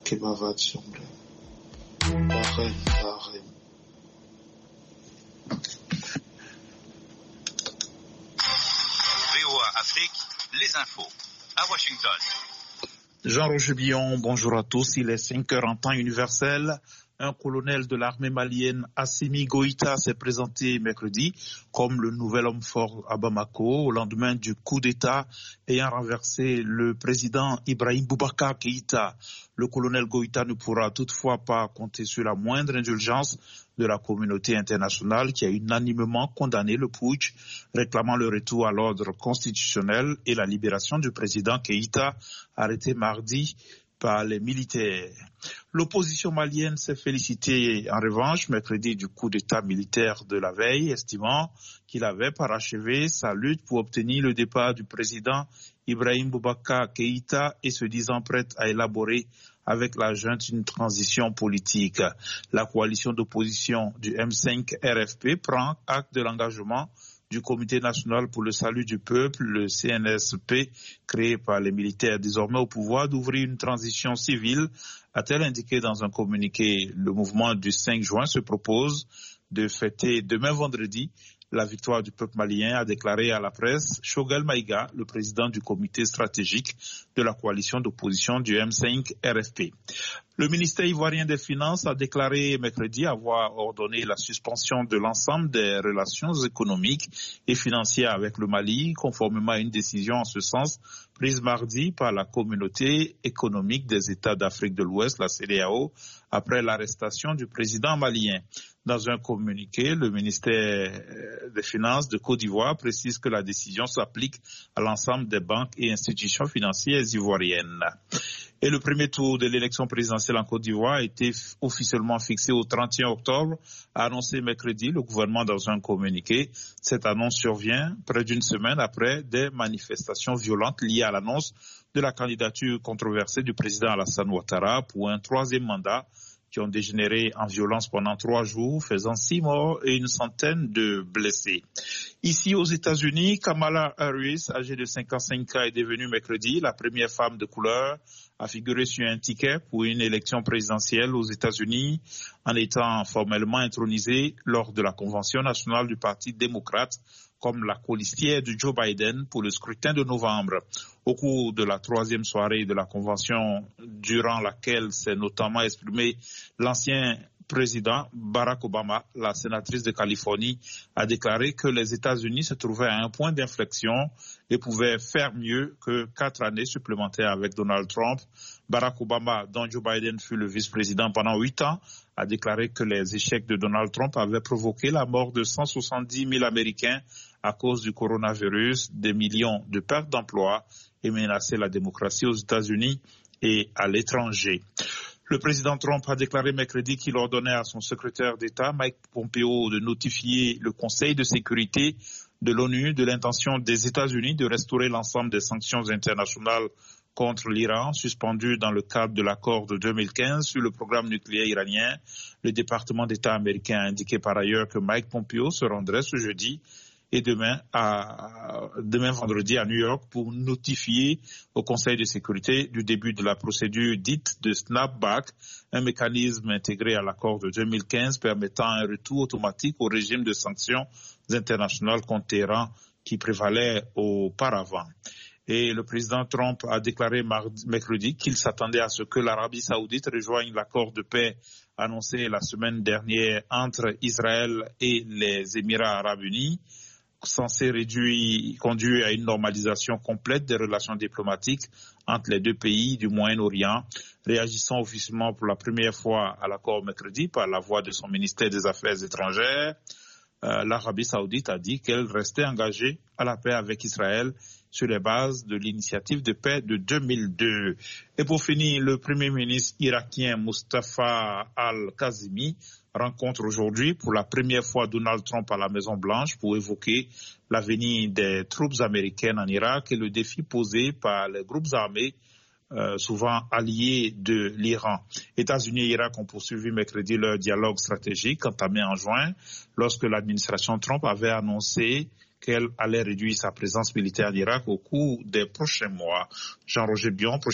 Kebavatsumre. Barem, Barem. VOA Afrique, les infos. À Washington. Jean-Roger Billon, bonjour à tous. Il est 5h en temps universel. Un colonel de l'armée malienne, Assimi Goïta, s'est présenté mercredi comme le nouvel homme fort à Bamako au lendemain du coup d'État ayant renversé le président Ibrahim Boubacar Keïta. Le colonel Goïta ne pourra toutefois pas compter sur la moindre indulgence de la communauté internationale qui a unanimement condamné le putsch, réclamant le retour à l'ordre constitutionnel et la libération du président Keïta, arrêté mardi par les militaires. L'opposition malienne s'est félicitée en revanche mercredi du coup d'État militaire de la veille, estimant qu'il avait parachevé sa lutte pour obtenir le départ du président Ibrahim Boubacar Keïta et se disant prête à élaborer avec la junte une transition politique. La coalition d'opposition du M5 RFP prend acte de l'engagement du Comité national pour le salut du peuple, le CNSP, créé par les militaires désormais au pouvoir, d'ouvrir une transition civile, a-t-elle indiqué dans un communiqué. Le mouvement du 5 juin se propose de fêter demain vendredi la victoire du peuple malien, a déclaré à la presse Choguel Maïga, le président du comité stratégique de la coalition d'opposition du M5 RFP. Le ministère ivoirien des Finances a déclaré mercredi avoir ordonné la suspension de l'ensemble des relations économiques et financières avec le Mali, conformément à une décision en ce sens prise mardi par la communauté économique des États d'Afrique de l'Ouest, la CEDEAO, après l'arrestation du président malien. Dans un communiqué, le ministère des Finances de Côte d'Ivoire précise que la décision s'applique à l'ensemble des banques et institutions financières ivoiriennes. Et le premier tour de l'élection présidentielle en Côte d'Ivoire a été officiellement fixé au 31 octobre, a annoncé mercredi le gouvernement dans un communiqué. Cette annonce survient près d'une semaine après des manifestations violentes liées à l'annonce de la candidature controversée du président Alassane Ouattara pour un troisième mandat, qui ont dégénéré en violence pendant 3 jours, faisant 6 morts et une centaine de blessés. Ici aux États-Unis, Kamala Harris, âgée de 55 ans, est devenue mercredi la première femme de couleur à figurer sur un ticket pour une élection présidentielle aux États-Unis, en étant formellement intronisée lors de la Convention nationale du Parti démocrate comme la colistière de Joe Biden pour le scrutin de novembre. Au cours de la 3e soirée de la Convention, durant laquelle s'est notamment exprimé l'ancien président Barack Obama, la sénatrice de Californie a déclaré que les États-Unis se trouvaient à un point d'inflexion et pouvaient faire mieux que 4 années supplémentaires avec Donald Trump. Barack Obama, dont Joe Biden fut le vice-président pendant 8 ans, a déclaré que les échecs de Donald Trump avaient provoqué la mort de 170 000 Américains à cause du coronavirus, des millions de pertes d'emplois et menacé la démocratie aux États-Unis et à l'étranger. Le président Trump a déclaré mercredi qu'il ordonnait à son secrétaire d'État, Mike Pompeo, de notifier le Conseil de sécurité de l'ONU de l'intention des États-Unis de restaurer l'ensemble des sanctions internationales contre l'Iran, suspendues dans le cadre de l'accord de 2015 sur le programme nucléaire iranien. Le département d'État américain a indiqué par ailleurs que Mike Pompeo se rendrait ce jeudi et demain vendredi à New York pour notifier au Conseil de sécurité du début de la procédure dite de snapback, un mécanisme intégré à l'accord de 2015 permettant un retour automatique au régime de sanctions internationales contre Téhéran qui prévalait auparavant. Et le président Trump a déclaré mercredi qu'il s'attendait à ce que l'Arabie saoudite rejoigne l'accord de paix annoncé la semaine dernière entre Israël et les Émirats arabes unis, censé conduire à une normalisation complète des relations diplomatiques entre les deux pays du Moyen-Orient. Réagissant officiellement pour la première fois à l'accord mercredi par la voix de son ministère des Affaires étrangères, l'Arabie saoudite a dit qu'elle restait engagée à la paix avec Israël sur les bases de l'initiative de paix de 2002. Et pour finir, le premier ministre irakien Mustafa al-Kazimi rencontre aujourd'hui pour la première fois Donald Trump à la Maison-Blanche pour évoquer l'avenir des troupes américaines en Irak et le défi posé par les groupes armés souvent alliés de l'Iran. États-Unis et Irak ont poursuivi mercredi leur dialogue stratégique entamé en juin lorsque l'administration Trump avait annoncé qu'elle allait réduire sa présence militaire en Irak au cours des prochains mois. Jean-Roger Billon,